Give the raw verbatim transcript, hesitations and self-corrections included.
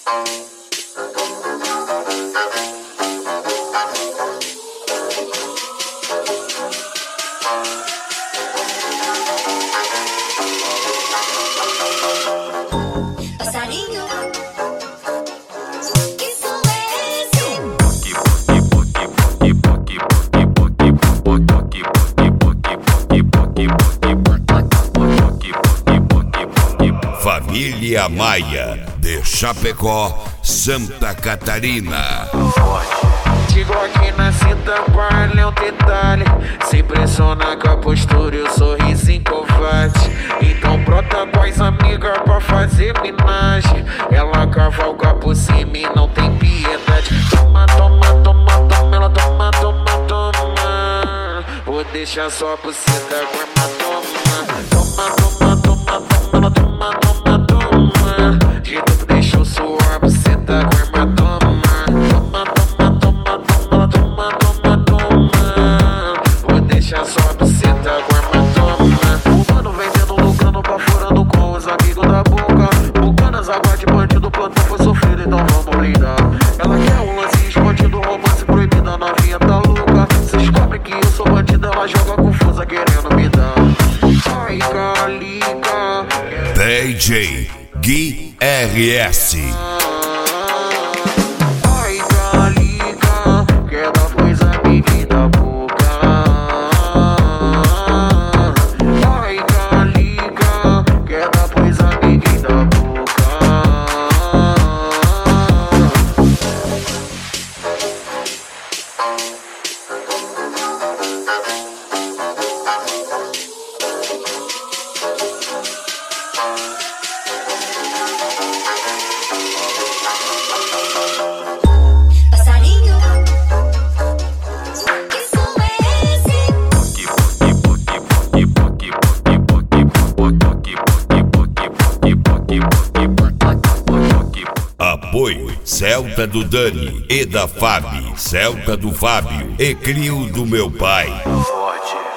Passarinho, Família Maia, de Chapecó, Santa Catarina. Digo aqui na cinta, vale um detalhe. Se impressiona com a postura e o sorrisinho covarde. Então brota com as amigas pra fazer minagem. Ela cavalga por cima e não tem piedade. Toma, toma, toma, toma, ela toma, toma, toma. Vou deixar só por cima da grama, toma. Toma, toma, toma, toma, ela toma, toma, toma. De novo deixa eu suar por cima da grama, toma. Toma, toma, toma, toma, ela toma, toma, toma. Vou deixar só por cima da grama, toma. O mano vendendo, lucrando, baforando com os amigos da boca. Bucanas, água de bandido, plantão foi sofrido, então vamos brindar. Ela quer um lance escondido, romance proibida, novinha tá louca. Se descobre que eu sou bandido, ela joga confusa querendo me dar. Ai, calica. D J Gui R S. Ai, calica, quer dar pois amiga da boca. Ai, calica, quer dar pois amiga da boca. passarinho, que som é esse? Apoio Celta do Dani e da Fábio, Celta do Fábio e Crio do meu pai. Forte.